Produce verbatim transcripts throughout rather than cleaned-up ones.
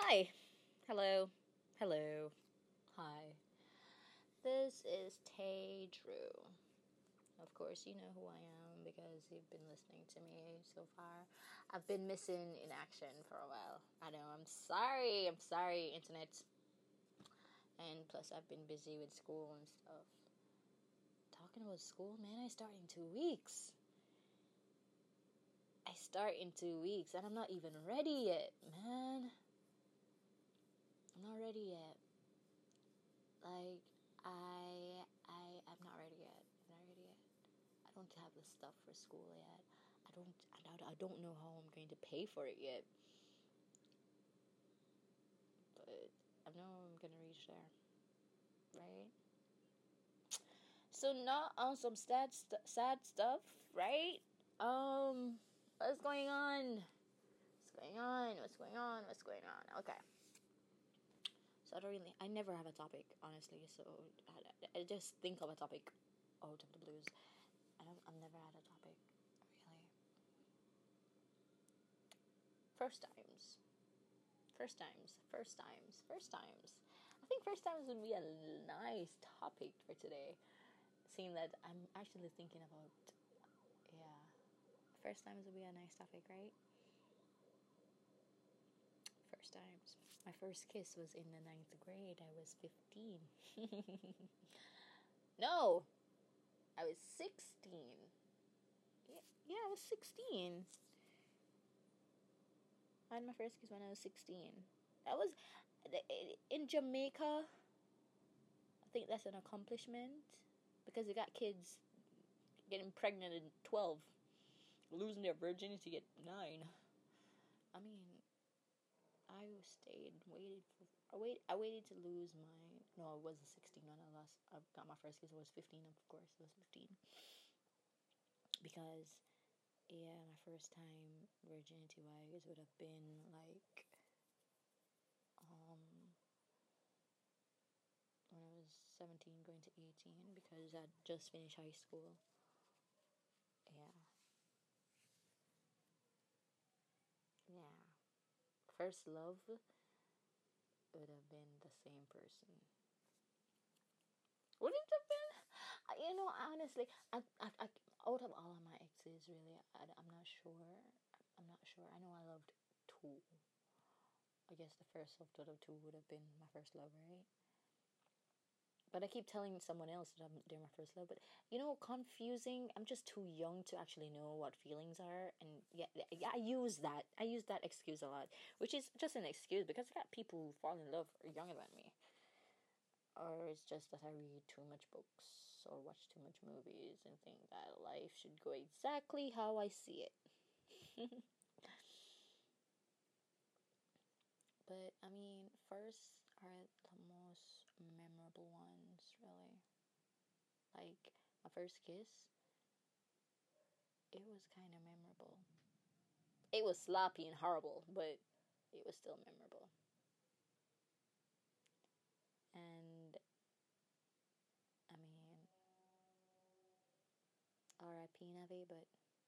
Hi. Hello. Hello. Hi. This is Tay Drew. Of course, you know who I am because you've been listening to me so far. I've been missing in action for a while. I know, I'm sorry. I'm sorry, internet. And plus, I've been busy with school and stuff. Talking about school, man, I start in two weeks. I start in two weeks, and I'm not even ready yet, man. I'm not ready yet. Like, I, I, I'm not ready yet. I'm not ready yet. I don't have the stuff for school yet. I don't, I don't, I don't know how I'm going to pay for it yet. But I know I'm gonna reach there, right? So not on some sad, st- sad stuff, right? Um, what's going on? What's going on? What's going on? What's going on? Okay. So I don't really, I never have a topic, honestly. So I, I just think of a topic out of the blues. I don't, I've never had a topic, really. First times. First times. First times. First times. I think first times would be a nice topic for today. Seeing that I'm actually thinking about, yeah. First times would be a nice topic, right? First times. My first kiss was in the ninth grade. I was fifteen. No! I was sixteen. Yeah, yeah, I was sixteen. I had my first kiss when I was sixteen. That was in Jamaica. I think that's an accomplishment because they got kids getting pregnant at twelve, losing their virginity at nine. I mean, I stayed, waited for. I wait. I waited to lose my. No, it wasn't sixteen when I lost. I got my first kiss. It was fifteen. Of course, it was fifteen. Because, yeah, my first time virginity wise would have been like, um, when I was seventeen, going to eighteen, because I'd just finished high school. Yeah. Yeah. First love would have been the same person. Would it have been? You know, honestly, I, I, I, out of all of my exes, really, I, I'm not sure. I'm not sure. I know I loved two. I guess the first love out of two would have been my first love, right? But I keep telling someone else that I'm, they're my first love. But, you know, confusing. I'm just too young to actually know what feelings are. And, yeah, yeah, I use that. I use that excuse a lot. Which is just an excuse because I got people who fall in love are younger than me. Or it's just that I read too much books or watch too much movies and think that life should go exactly how I see it. But, I mean, first are the most memorable ones, really. Like, my first kiss, it was kind of memorable. It was sloppy and horrible, but it was still memorable. And, I mean, R I P Navi, but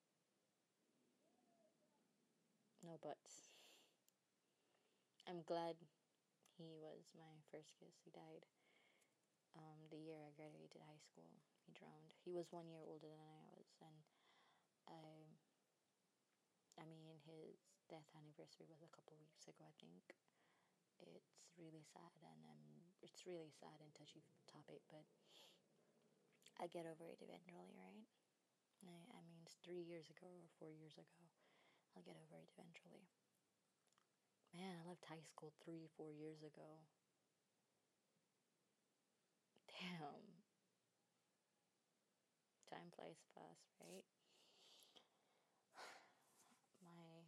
no buts. I'm glad he was my first kiss. He died um, the year I graduated high school. He drowned. He was one year older than I was, and I, I mean, his death anniversary was a couple weeks ago, I think. It's really sad, and um, it's really sad and touchy topic, but I get over it eventually, right? I, I mean, it's three years ago or four years ago. I'll get over it eventually. Man, I left high school three, four years ago. Damn. Time flies fast, right? My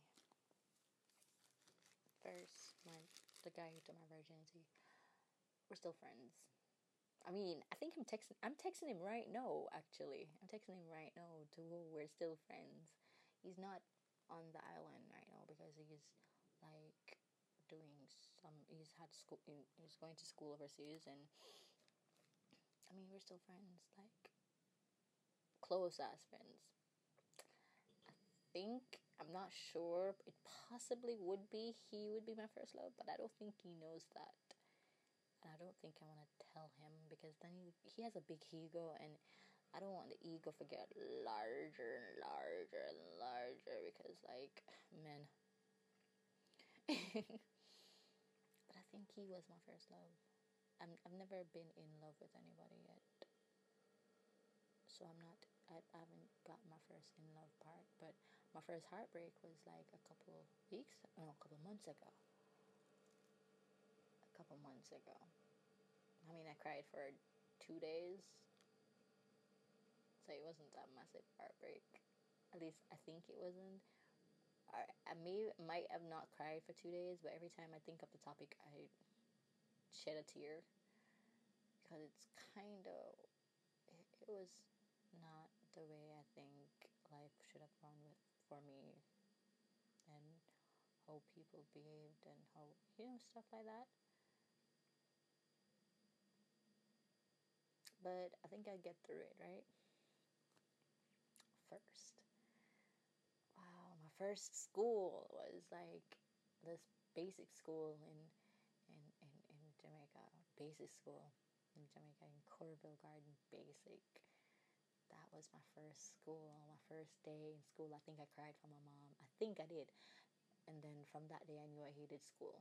first, my the guy who took my virginity, we're still friends. I mean, I think I'm texting. I'm texting him right now. Actually, I'm texting him right now. To we're still friends. He's not on the island right now because he's like doing some. He's had school. He's going to school overseas, and I mean, we're still friends. Like close ass friends. I think I'm not sure. It possibly would be he would be my first love, but I don't think he knows that. And I don't think I want to tell him because then he, he has a big ego, and I don't want the ego to get larger and larger and larger because, like, men. But I think he was my first love. I'm, I've never been in love with anybody yet. So I'm not, I, I haven't got my first in love part. But my first heartbreak was like a couple of weeks, no, a couple of months ago. A couple months ago. I mean, I cried for two days. So it wasn't that massive heartbreak. At least I think it wasn't. I, I may might have not cried for two days, but every time I think of the topic, I shed a tear because it's kind of it, it was not the way I think life should have gone with for me, and how people behaved and how, you know, stuff like that. But I think I get through it, right? First, wow, my first school was like this basic school in in, in, in Jamaica, basic school in Jamaica, in Corville Garden Basic. That was my first school, my first day in school. I think I cried for my mom. I think I did. And then from that day, I knew I hated school.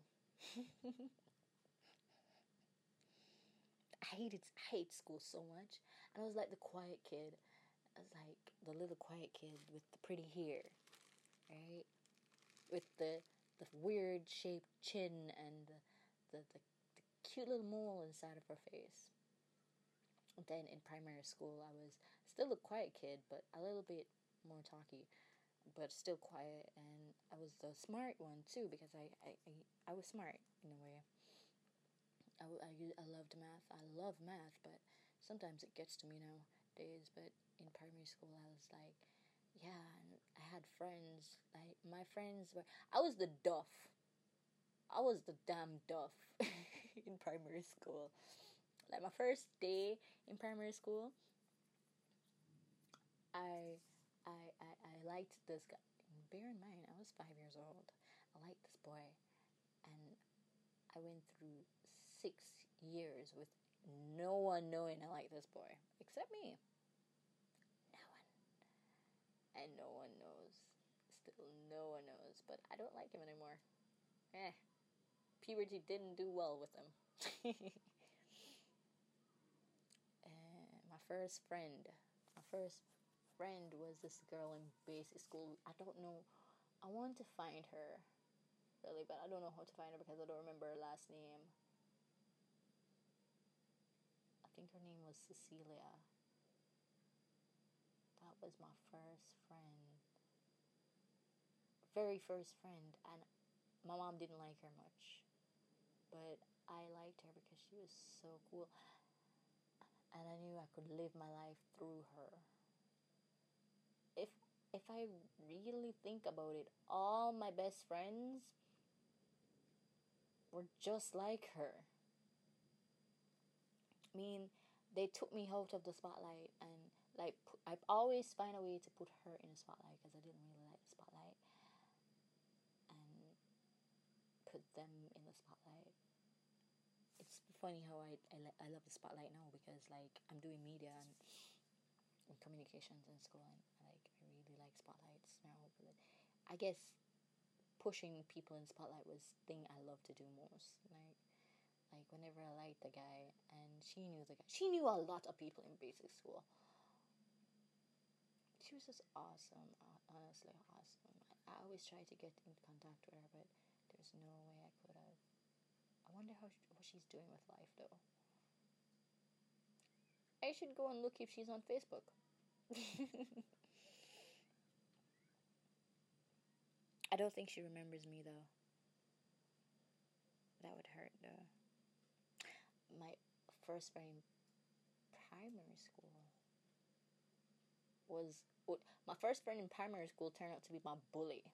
I hated, I hate school so much. And I was like the quiet kid. I was like the little quiet kid with the pretty hair, right? With the the weird shaped chin and the, the, the, the cute little mole inside of her face. And then in primary school, I was still a quiet kid, but a little bit more talky, but still quiet. And I was the smart one too, because I, I, I, I was smart in a way. I, I, I loved math. I love math, but sometimes it gets to me nowadays. But in primary school, I was like, yeah, and I had friends. Like, my friends were, I was the duff. I was the damn duff in primary school. Like, my first day in primary school, I, I, I, I liked this guy. Bear in mind, I was five years old. I liked this boy, and I went through six years with no one knowing I liked this boy except me. No one, and no one knows. Still, no one knows. But I don't like him anymore. Eh, puberty didn't do well with him. And my first friend, my first friend was this girl in basic school. I don't know. I want to find her, really, but I don't know how to find her because I don't remember her last name. I think her name was Cecilia. That was my first friend. Very first friend. And my mom didn't like her much. But I liked her because she was so cool. And I knew I could live my life through her. If if I really think about it, all my best friends were just like her. I mean, they took me out of the spotlight, and like I always find a way to put her in the spotlight because I didn't really like the spotlight, and put them in the spotlight. It's funny how I I, I love the spotlight now because like I'm doing media and, and communications in school, and like I really like spotlights now. But I guess pushing people in spotlight was the thing I love to do most. Like. Like, whenever I liked the guy, and she knew the guy. She knew a lot of people in basic school. She was just awesome, honestly awesome. I always tried to get in contact with her, but there's no way I could have. I wonder how what she's doing with life, though. I should go and look if she's on Facebook. I don't think she remembers me, though. That would hurt, though. My first friend in primary school was my first friend in primary school turned out to be my bully.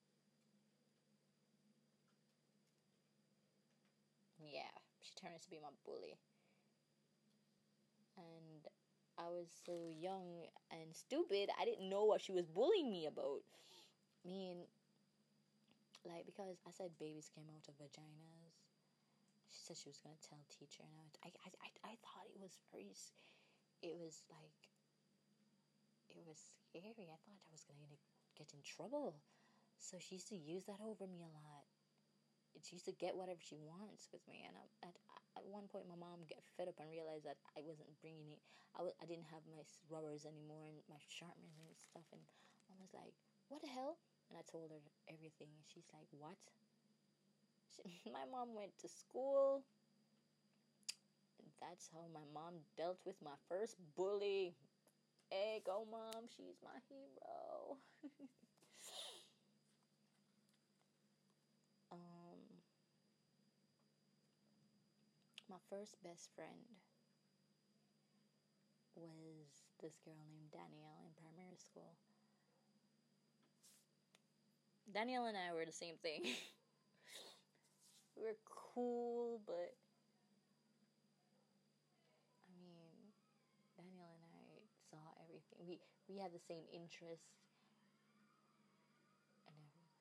Yeah, she turned out to be my bully. And I was so young and stupid, I didn't know what she was bullying me about. I mean, like, because I said babies came out of vaginas. She said she was gonna tell teacher, and I, I, I, I thought it was very, it was like, it was scary. I thought I was gonna get in trouble. So she used to use that over me a lot. She used to get whatever she wants with me, and I, at at one point, my mom got fed up and realized that I wasn't bringing it. I w- I didn't have my rubbers anymore and my sharpeners and stuff, and I was like, "What the hell?" And I told her everything, and she's like, "What?" She, my mom went to school. That's how my mom dealt with my first bully. Hey, go mom, she's my hero. um, my first best friend was this girl named Danielle in primary school. Danielle and I were the same thing. We were cool, but I mean, Danielle and I saw everything. We we had the same interests and everything.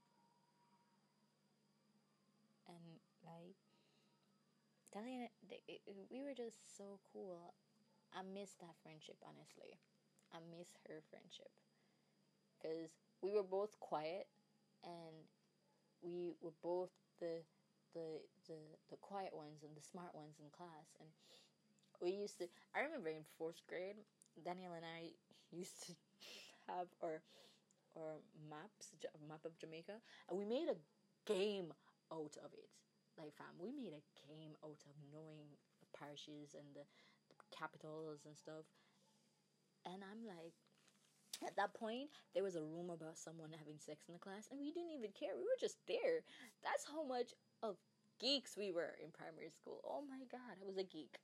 And like Danielle, we were just so cool. I miss that friendship, honestly. I miss her friendship because we were both quiet and we were both the the the the quiet ones and the smart ones in class, and we used to. I remember in fourth grade, Daniel and I used to have our our maps, map of Jamaica, and we made a game out of it. Like, fam, we made a game out of knowing the parishes and the, the capitals and stuff. And I'm like, at that point, there was a rumor about someone having sex in the class, and we didn't even care. We were just there. That's how much of geeks we were in primary school. Oh my god, I was a geek.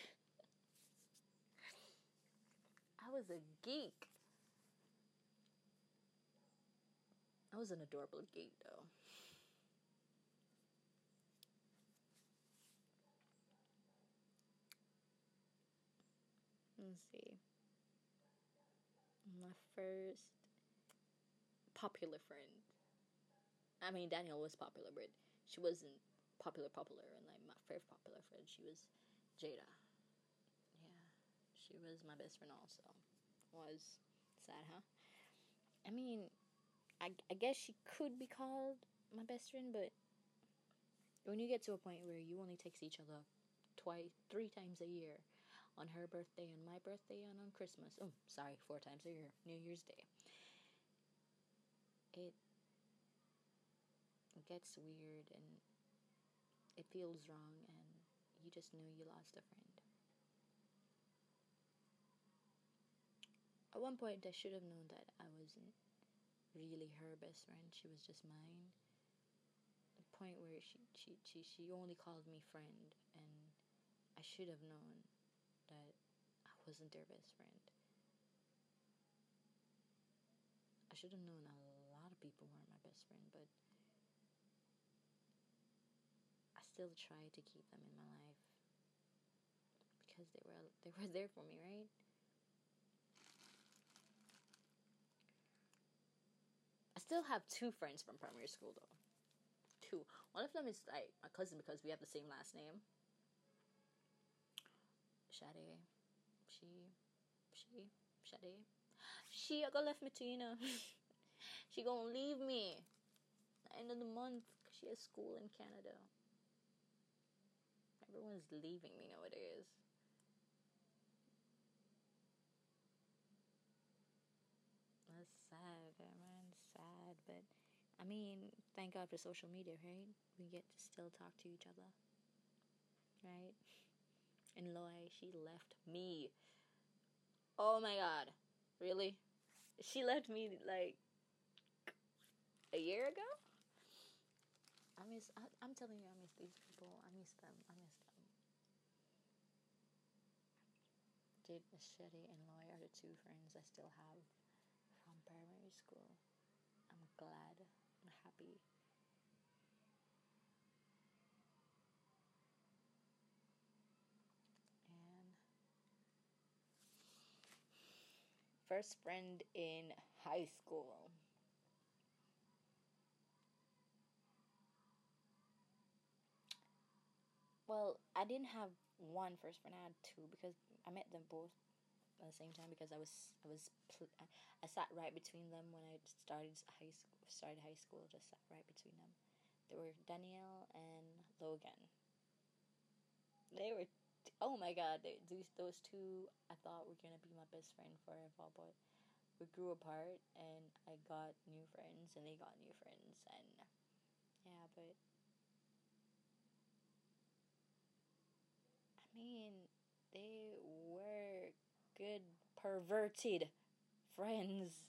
I was a geek. I was an adorable geek, though. Let's see. My first popular friend. I mean, Danielle was popular, but she wasn't popular, popular. And like my first popular friend, she was Jada. Yeah, she was my best friend also. Was sad, huh? I mean, I, I guess she could be called my best friend, but when you get to a point where you only text each other twice, three times a year, on her birthday, on my birthday, and on Christmas. Oh, sorry, four times a year, New Year's Day. It gets weird and it feels wrong, and you just know you lost a friend. At one point, I should have known that I wasn't really her best friend. She was just mine. The point where she she she, she only called me friend, and I should have known that I wasn't their best friend. I should have known a lot of people weren't my best friend, but I still try to keep them in my life because they were they were there for me, right? I still have two friends from primary school though. Two. One of them is like my cousin because we have the same last name. Shade. She. She. Shade. She gonna left me to you know. She gonna leave me at the end of the month because she has school in Canada. Everyone's leaving me nowadays. That's sad, man. Sad, but I mean, thank God for social media, right? We get to still talk to each other, right? And Loy, she left me. Oh my God, really? She left me like a year ago. I miss. I, I'm telling you, I miss these people. I miss them. I miss them. Jade Machete and Loy are the two friends I still have from primary school. I'm glad. I'm happy. And first friend in high school. Well, I didn't have one first friend. I had two because I met them both at the same time because I was I was pl- I I sat right between them when I started high school. Started high school, just sat right between them. They were Danielle and Logan. They were, oh my God, they, these those two I thought were gonna be my best friend forever, but we grew apart, and I got new friends, and they got new friends, and yeah, but I mean, they were good perverted friends,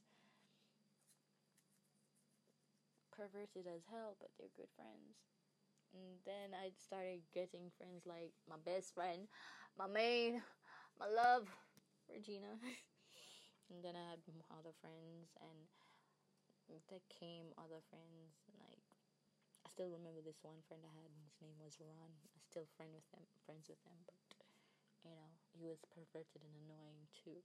perverted as hell, but they're good friends. And then I started getting friends like my best friend, my main, my love, Regina. And then I had other friends, and there came other friends. Like I still remember this one friend I had. His name was Ron. I still friend with him, friends with him, but you know he was perverted and annoying too.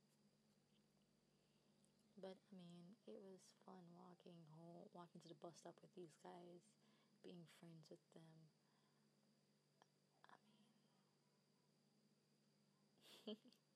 But I mean, it was fun walking home, walking to the bus stop with these guys, being friends with them. I mean,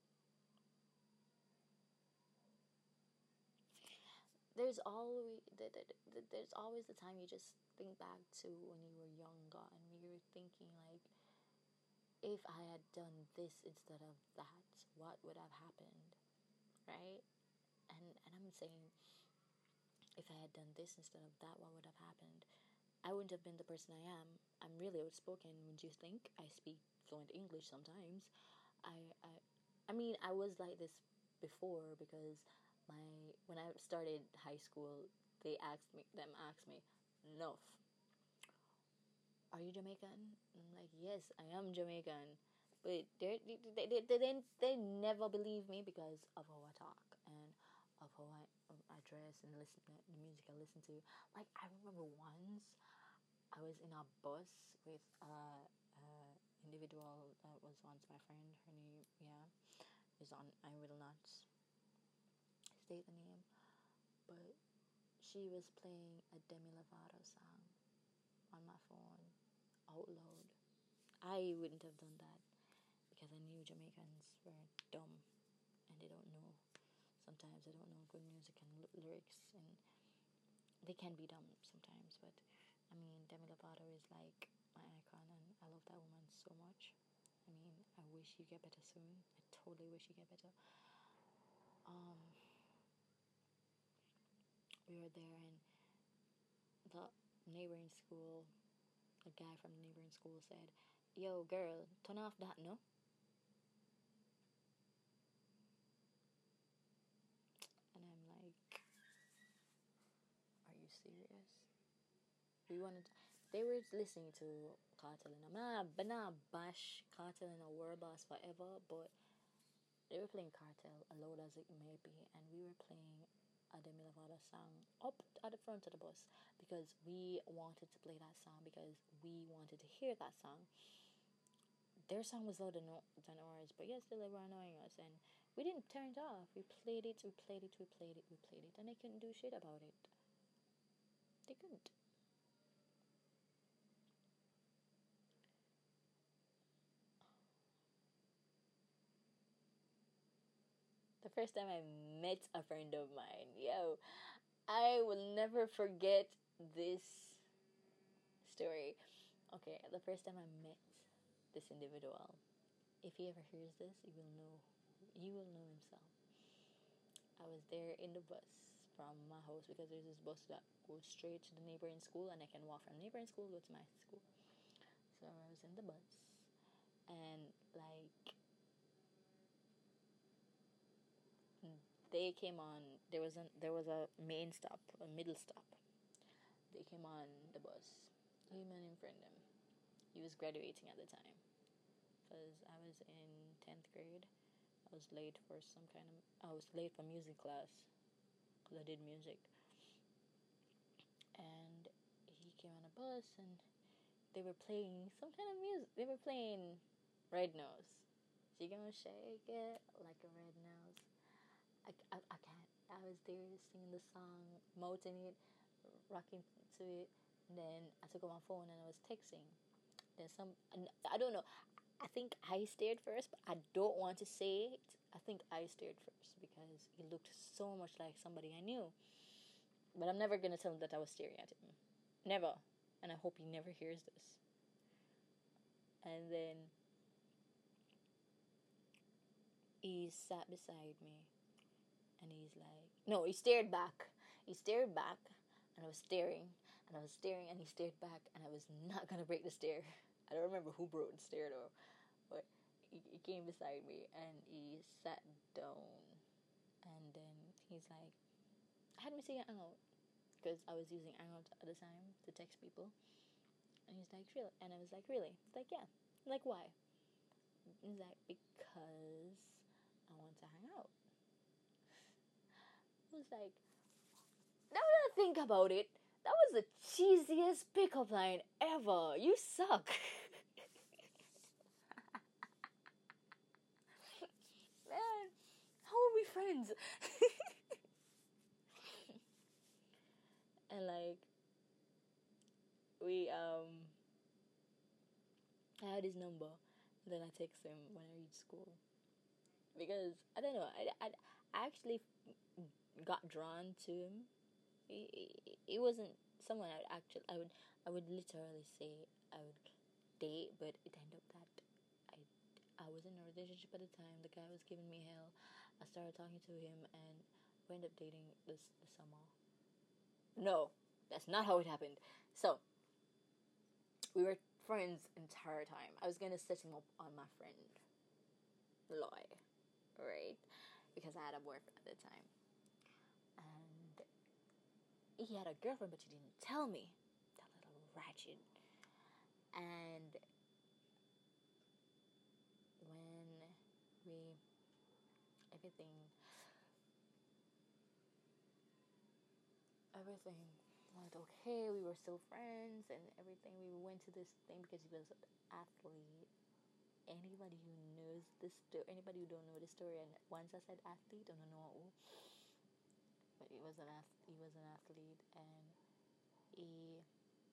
there's always there's always the time you just think back to when you were younger and you're thinking like, if I had done this instead of that, what would have happened, right? And and I'm saying, if I had done this instead of that, what would have happened? I wouldn't have been the person I am. I'm really outspoken. Would you think I speak fluent English sometimes? I I I mean, I was like this before because my when I started high school, they asked me them asked me, "Nuff, are you Jamaican?" I'm like, "Yes, I am Jamaican." But they they they they, they, they, they never believe me because of how I talk and of how I, I dress and listen to the music I listen to. Like I remember once I was in a bus with a, a individual that was once my friend. Her name, yeah, is on. I will not state the name, but she was playing a Demi Lovato song on my phone out loud. I wouldn't have done that because I knew Jamaicans were dumb and they don't know. Sometimes they don't know good music and l- lyrics, and they can be dumb sometimes. But I mean, Demi Lovato is like my icon, and I love that woman so much. I mean, I wish you get better soon. I totally wish you get better. Um, we were there, and the neighboring school, a guy from the neighboring school said, "Yo, girl, turn off that, no?" And I'm like, "Are you serious?" We wanted. They were listening to Cartel, and I'm not, but not bash Cartel and a World Boss forever, but they were playing Cartel, as loud as it may be, and we were playing a Demi Lovato song up at the front of the bus because we wanted to play that song because we wanted to hear that song. Their song was louder than, than ours, but yes, still they were annoying us, and we didn't turn it off. We played it, we played it, we played it, we played it, and they couldn't do shit about it. They couldn't. The first time I met a friend of mine, yo, I will never forget this story. Okay, the first time I met this individual, if he ever hears this, he will know. He will know himself. I was there in the bus from my house because there's this bus that goes straight to the neighboring school, and I can walk from the neighboring school go to my school. So I was in the bus, and like they came on. There was a there was a main stop, a middle stop. They came on the bus. Him and him friend him. He was graduating at the time because I was in tenth grade. I was late for some kind of. I was late for music class because I did music, and he came on a bus, and they were playing some kind of music. They were playing Red Nose. She gonna shake it like a red nose. I, I, I can't. I was there singing the song, mouthing it, rocking to it. And then I took out my phone and I was texting. because some I don't know. I think I stared first, but I don't want to say it. I think I stared first because he looked so much like somebody I knew. But I'm never gonna tell him that I was staring at him. Never. And I hope he never hears this. And then he sat beside me and he's like, no, he stared back. He stared back and I was staring and I was staring and he stared back and I was not gonna break the stare. I don't remember who broke the stare though, but he, he came beside me and he sat down and then he's like, I had me say Hangout because I was using Hangout at the time to text people. And he's like, really? And I was like, really? He's like, yeah. I'm like, why? He's like, because I want to hang out. I was like, now that I think about it, that was the cheesiest pickup line ever. You suck. Man, how are we friends? And like, we, um, I had his number, and then I text him when I reached school. Because, I don't know, I, I, I actually got drawn to him. It wasn't someone I would actually I would I would literally say I would date, but it ended up that I I was in a relationship at the time. The guy was giving me hell. I started talking to him, and we ended up dating this the summer. No, that's not how it happened. So we were friends entire time. I was gonna set him up on my friend Loy, right? Because I had a boyfriend at the time. He had a girlfriend, but he didn't tell me. That little ratchet. And when we, everything, everything went okay. We were still friends and everything. We went to this thing because he was an athlete. Anybody who knows this story, anybody who don't know this story, and once I said athlete, I don't know who. But he was an ath- he was an athlete, and he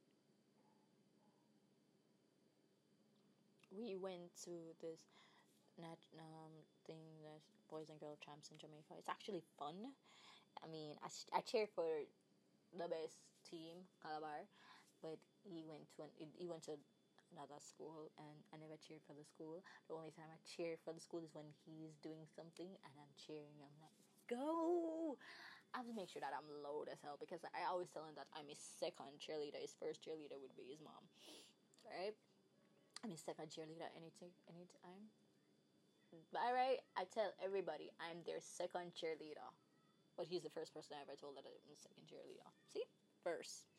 we went to this nat um thing, that boys and girl champs in Jamaica. It's actually fun. I mean, I, I cheer for the best team, Calabar, but he went to an, he went to another school, and I never cheered for the school. The only time I cheer for the school is when he's doing something and I'm cheering. I'm like, go! I have to make sure that I'm loud as hell because I always tell him that I'm his second cheerleader. His first cheerleader would be his mom, right? I'm his second cheerleader anything, anytime. By right, I tell everybody I'm their second cheerleader, but he's the first person I ever told that I'm the second cheerleader. See, first.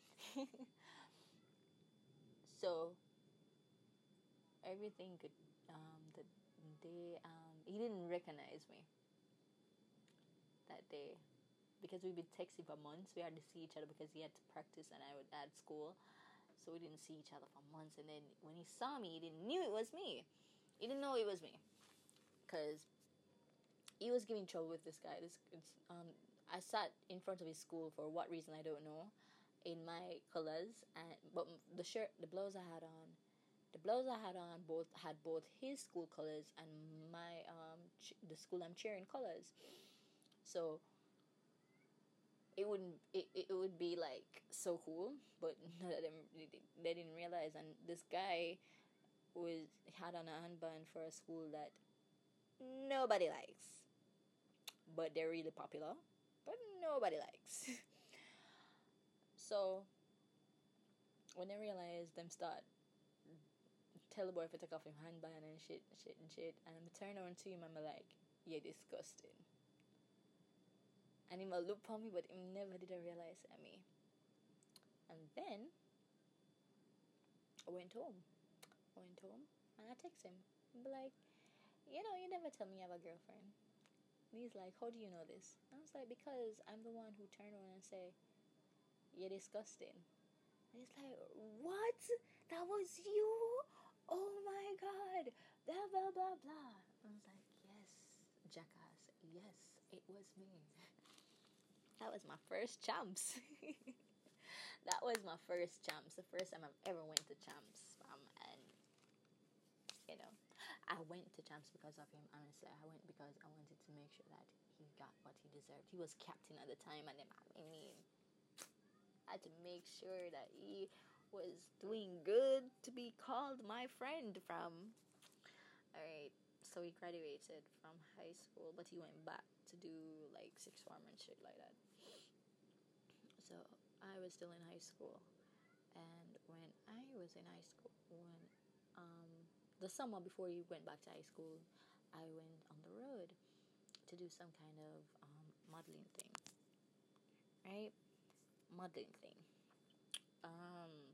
So everything could. Um, the day um, he didn't recognize me that day because we've been texting for months. We hardly see each other because he had to practice and I would add school, so we didn't see each other for months. And then when he saw me, he didn't knew it was me. He didn't know it was me because he was giving trouble with this guy. This it's, um, I sat in front of his school for what reason I don't know, in my colors, and but the shirt, the blouse I had on, the blouse I had on both had both his school colors and my um ch- the school I'm cheering colors. So it wouldn't it, it would be like so cool, but none of them they didn't realize. And this guy was had on a handband for a school that nobody likes, but they're really popular, but nobody likes. So when they realize, them start tell the boy if I take off him handband and shit, shit and shit, and I'm turn around to him and I'm like, you're disgusting. And he might look for me, but he never did I realize at me. And then I went home. I went home and I text him. I'm like, you know, you never tell me you have a girlfriend. And he's like, how do you know this? And I was like, because I'm the one who turned around and say, you're disgusting. And he's like, what? That was you? Oh my god. Blah, blah, blah, blah. I was like, yes, jackass. Yes, it was me. That was my first champs. That was my first champs. The first time I've ever went to champs. Um, and you know. I went to champs because of him. Honestly, I went because I wanted to make sure that he got what he deserved. He was captain at the time, and then I mean, I had to make sure that he was doing good to be called my friend from. All right. So he graduated from high school, but he went back to do like sixth form and shit like that. So I was still in high school, and when I was in high school, when um, the summer before he went back to high school, I went on the road to do some kind of um, modeling thing, right? Modeling thing. Um,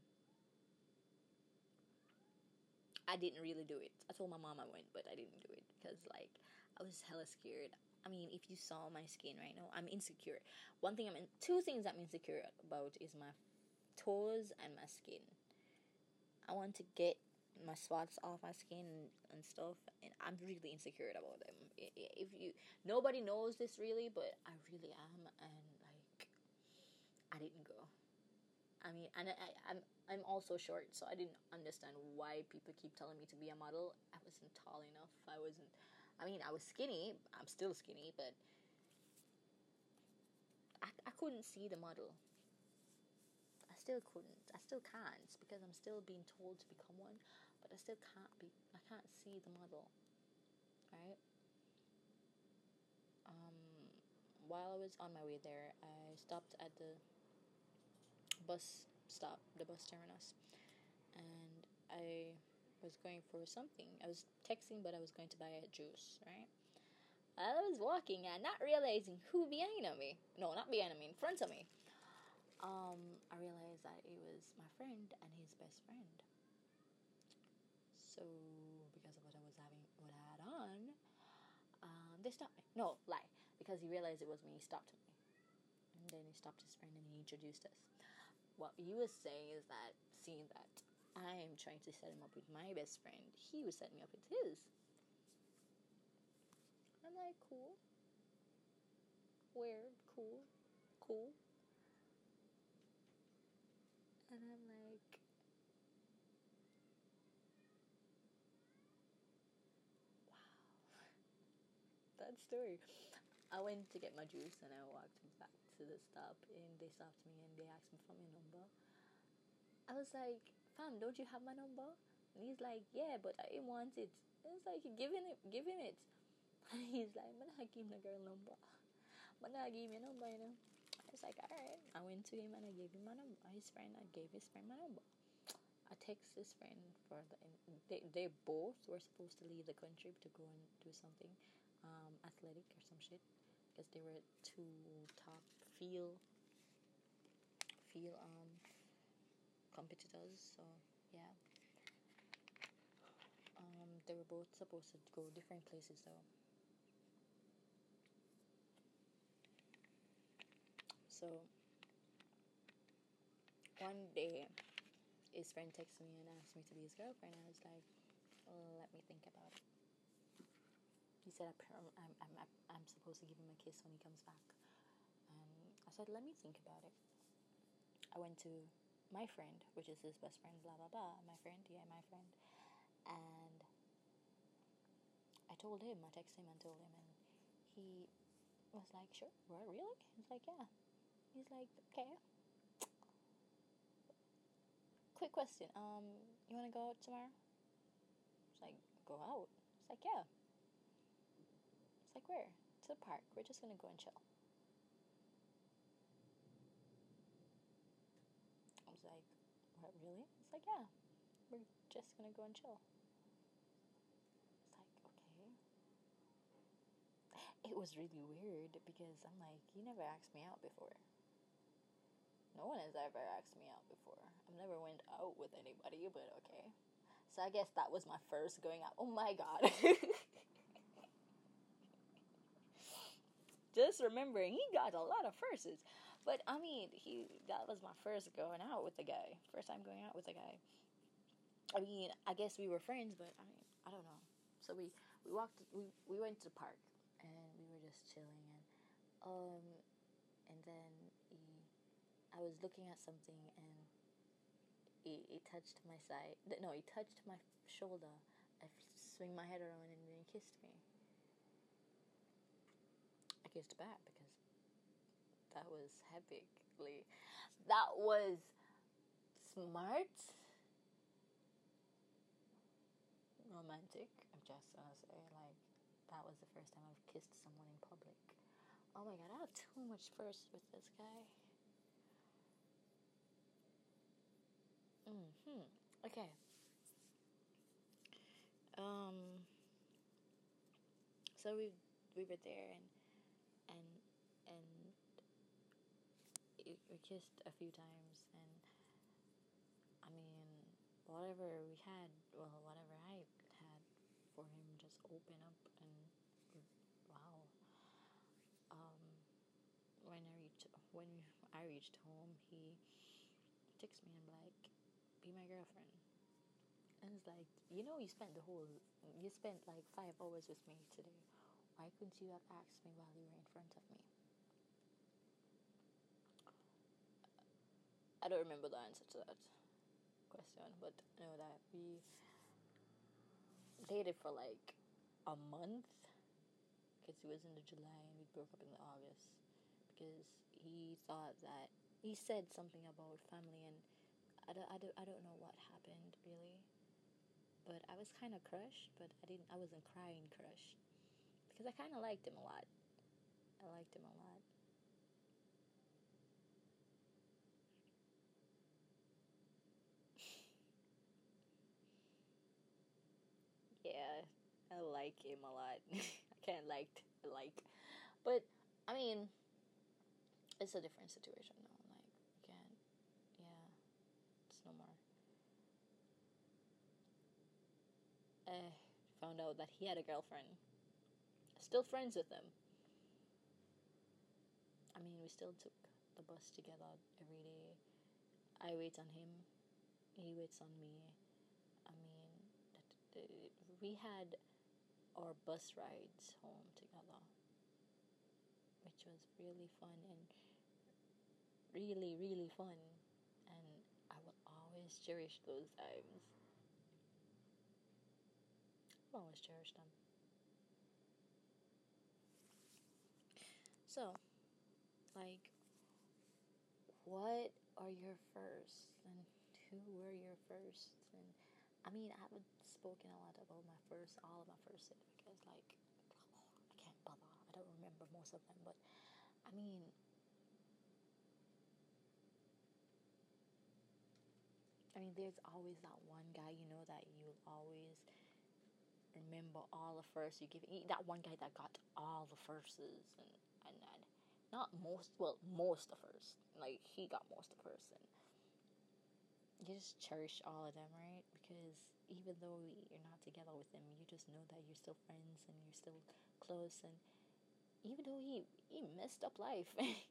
I didn't really do it. I told my mom I went, but I didn't do it because like I was hella scared. I mean, if you saw my skin right now, I'm insecure. One thing I'm in, two things I'm insecure about is my toes and my skin. I want to get my spots off my skin and, and stuff, and I'm really insecure about them. If you, nobody knows this really, but I really am, and like I didn't go. I mean, and I, I, I'm I'm also short, so I didn't understand why people keep telling me to be a model. I wasn't tall enough. I wasn't. I mean, I was skinny. I'm still skinny, but I I couldn't see the model. I still couldn't. I still can't because I'm still being told to become one, but I still can't be. I can't see the model, right? Um, while I was on my way there, I stopped at the bus stop, the bus terminus, and I was going for something. I was texting, but I was going to buy a juice, right? I was walking and not realizing who behind me. No, not behind me, in front of me. Um, I realized that it was my friend and his best friend. So, because of what I was having, what I had on, um, they stopped me. No, lie. Because he realized it was me, he stopped me. And then he stopped his friend and he introduced us. What he was saying is that, seeing that I am trying to set him up with my best friend, he was setting me up with his. I'm like, cool. Weird, cool, cool. And I'm like, that story. I went to get my juice and I walked back to the stop and they stopped me and they asked me for my number. I was like, fam, don't you have my number? And he's like, yeah, but I didn't want it. And it's like, give him it, give him it. And he's like, I'm not give the girl number. I'm not give me number, you know. I was like, alright. I went to him and I gave him my number. His friend, I gave his friend my number. I text his friend for the. They, they both were supposed to leave the country to go and do something, um, athletic or some shit, because they were two top field, field um competitors. So yeah, um, they were both supposed to go different places though. So one day, his friend texted me and asked me to be his girlfriend. I was like, well, let me think about it. He said, I'm, I'm, I'm, I'm supposed to give him a kiss when he comes back. And I said, let me think about it. I went to my friend, which is his best friend, blah, blah, blah. My friend, yeah, my friend. And I told him, I texted him and told him. And he was like, sure, what, really? He's like, yeah. He's like, okay. Quick question. Um, you want to go out tomorrow? It's like, go out? It's like, yeah. It's like, where? To the park. We're just going to go and chill. I was like, what, really? It's like, yeah. We're just going to go and chill. It's like, okay. It was really weird because I'm like, you never asked me out before. No one has ever asked me out before. I've never went out with anybody, but okay. So I guess that was my first going out. Oh my god. Just remembering, he got a lot of firsts. But I mean, he that was my first going out with a guy. First time going out with a guy. I mean, I guess we were friends, but I mean, I don't know. So we we walked, we we went to the park, and we were just chilling, and um, and then he, I was looking at something, and he, he touched my side. No, he touched my shoulder, I swing my head around and then he kissed me. I kissed back because that was epically. That was smart, romantic. I'm just gonna say, like, that was the first time I've kissed someone in public. Oh my god, I have too much first with this guy. Hmm. Okay. Um. So we we were there and and and we kissed a few times, and I mean, whatever we had, well, whatever I had for him, just open up and wow. Um, when I reached when I reached home, he texted me and like, "Be my girlfriend." And it's like, you know, you spent the whole, you spent like five hours with me today. Why couldn't you have asked me while you were in front of me? I don't remember the answer to that question, but I know that we dated for like a month because it was in the July and we broke up in the August because he thought that he said something about family and I don't, I don't, I don't know what happened really, but I was kind of crushed, but I didn't, I wasn't crying crushed because I kind of liked him a lot. I liked him a lot. Yeah, I like him a lot. I can't like like, but I mean, it's a different situation now. Like, you can't. Yeah, it's no more. I found out that he had a girlfriend. Still friends with him. I mean, we still took the bus together every day. I wait on him. He waits on me. I mean, we had our bus rides home together, which was really fun and really, really fun. And I will always cherish those times. I'll always cherish them. So, like, what are your firsts and who were your firsts? And I mean, I haven't spoken a lot about my first, all of my firsts because, like, I can't bother. I don't remember most of them, but I mean, I mean, there's always that one guy you know that you'll always remember all the firsts you give. That one guy that got all the firsts and and, and not most, well, most the first. Like he got most the first, and you just cherish all of them, right? Because even though you're not together with them, you just know that you're still friends and you're still close. And even though he he messed up life,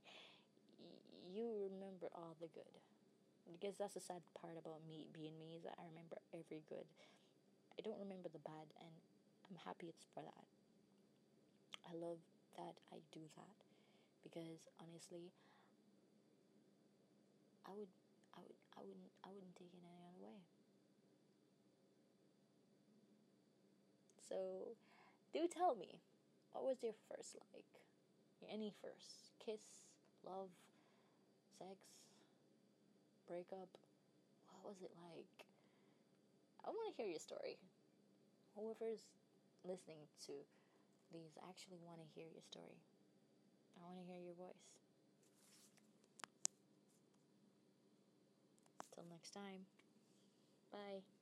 you remember all the good. Because that's the sad part about me being me is that I remember every good. I don't remember the bad, and I'm happy it's for that. I love that I do that because honestly, I would, I would, I wouldn't, I wouldn't take it any other way. So, do tell me, what was your first like? Any first kiss, love, sex, breakup? What was it like? I want to hear your story. Whoever's listening to these, I actually want to hear your story. I want to hear your voice. Till next time. Bye.